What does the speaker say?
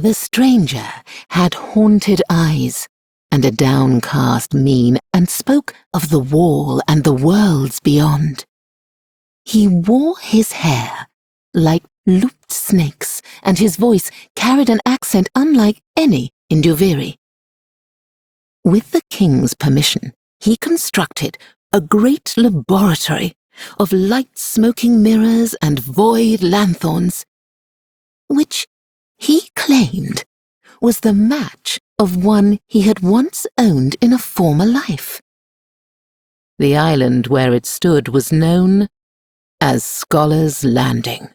The stranger had haunted eyes and a downcast mien, and spoke of the wall and the worlds beyond. He wore his hair like looped snakes, and his voice carried an accent unlike any in Duviri. With the king's permission, he constructed a great laboratory of light-smoking mirrors and void lanthorns, which he claimed was the match of one he had once owned in a former life. The island where it stood was known as Scholar's Landing.